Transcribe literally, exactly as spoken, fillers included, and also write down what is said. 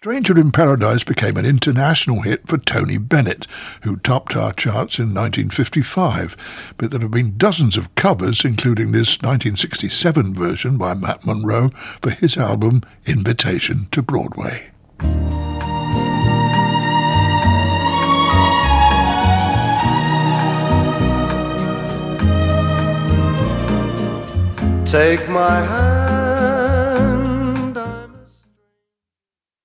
Stranger in Paradise became an international hit for Tony Bennett, who topped our charts in nineteen fifty-five, but there have been dozens of covers, including this nineteen sixty-seven version by Matt Monro for his album Invitation to Broadway. Take my hand,